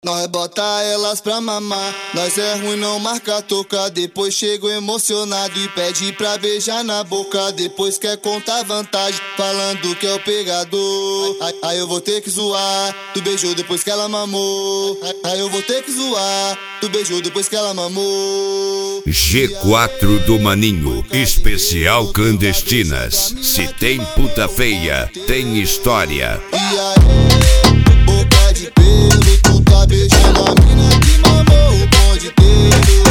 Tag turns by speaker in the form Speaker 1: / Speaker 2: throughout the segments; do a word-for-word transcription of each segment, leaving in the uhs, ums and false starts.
Speaker 1: Nós bota elas pra mamar, nós é ruim não marca toca. Depois chego emocionado e pede pra beijar na boca. Depois quer contar vantagem, falando que é o pegador. Aí, aí eu vou ter que zoar, tu beijou depois que ela mamou. Aí eu vou ter que zoar, tu beijou depois que ela mamou.
Speaker 2: G quatro do Maninho, especial clandestinas. Se tem puta feia, tem história.
Speaker 1: E aí, boca de pelo, tu tá beijando a mina que mamou o bonde inteiro.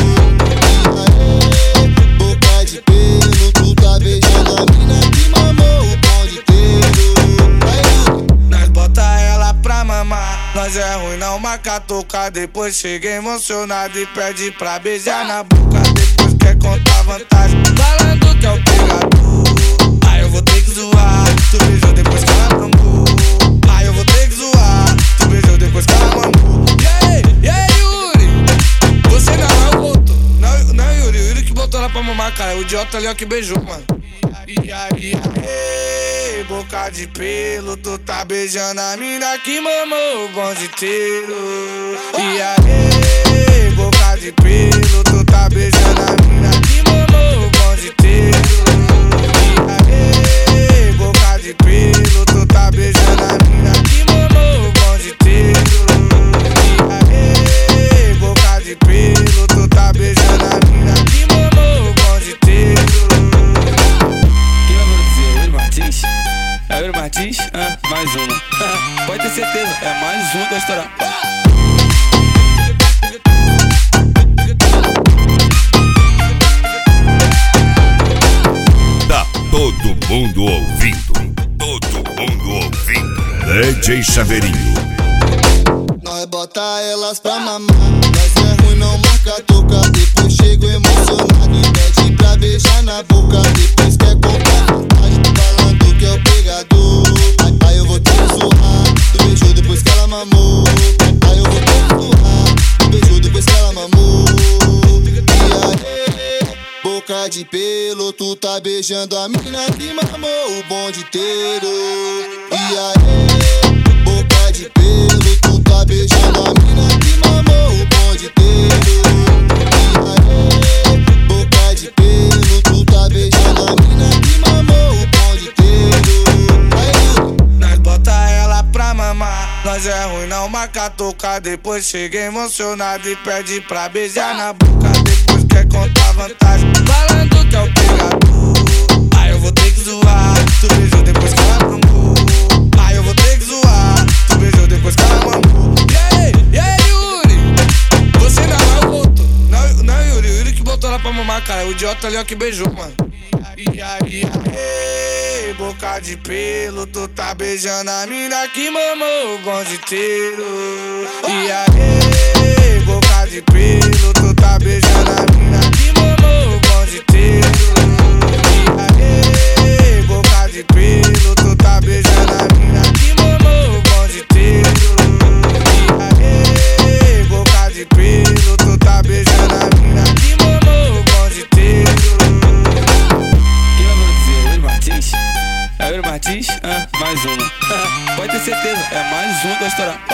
Speaker 1: E aí, boca de pelo, tu tá beijando a mina que mamou o bonde inteiro. Aí,
Speaker 3: nós bota ela pra mamar, nós é ruim não marca tocar. Depois chega emocionado e pede pra beijar na boca. Depois quer contar vantagem, falando que é o pegador. Aí eu vou ter que zoar, tu beijou depois que ela mamou. Aí eu vou ter que zoar, tu beijou depois que ela mamou. E aí, e aí Yuri, você não é o boto. Não, não Yuri, o Yuri que botou ela pra mamar, cara. O idiota ali ó que beijou, mano. E aí, aí, boca de pelo, tu tá beijando a mina que mamou o bonde inteiro. E aí, boca de pelo, tu tá beijando a mina que mamou o bonde inteiro. E aí, boca de pelo, tu tá beijando a mina que mamou o bonde inteiro. E aí, boca de pelo, tu tá beijando a mina que mamou o bonde inteiro. É o Yuri Martins? Ah, mais uma. Pode ter certeza, é mais uma que vai estourar.
Speaker 2: Tá todo mundo ouvindo, todo mundo ouvindo. D J Chaveirinho.
Speaker 1: nós bota elas pra mamar, nós é ruim não marca toca. Depois chego emocionado e pede pra beijar na boca. Depois quer contar vantagem, falando que é o pegador. Aí, aí eu vou ter que zoar, tu beijou depois que ela mamou. Aí eu vou ter que zoar, tu beijou depois que ela mamou. E aí, boca de pelo, tu tá beijando a mina que mamou o bonde inteiro. E aí, boca de pelo, tu tá beijando a mina que mamou o bonde inteiro. E aí, boca de pelo, tu tá beijando a mina que mamou o bonde inteiro. Aí,
Speaker 3: nós bota ela pra mamar, nós é ruim não marca tocar. Depois chega emocionado e pede pra beijar na boca. Depois quer contar vantagem, falando que é o pegador. Aí eu vou ter que zoar, tu beijou depois que ela mamou. Aí eu vou ter que zoar, tu beijou depois que ela mamou. E aí, e aí Yuri, você não é o boto. Não, não Yuri, o Yuri que botou ela pra mamar, cara. O idiota ali ó que beijou, mano. E aí, aí, boca de pelo, tu tá beijando a mina que mamou o bonde inteiro. E aí, boca de pelo, tu tá beijando a mina que mamou o bonde inteiro. E aí, boca de pelo, tu tá beijando a mina que mamou o bonde inteiro. E aí, boca de pelo, tu tá beijando a mina que mamou o bonde inteiro. Quem vai produzir? É o Yuri Martins? É o Yuri Martins? Ah, mais uma. Pode ter certeza, é mais uma que vai estourar.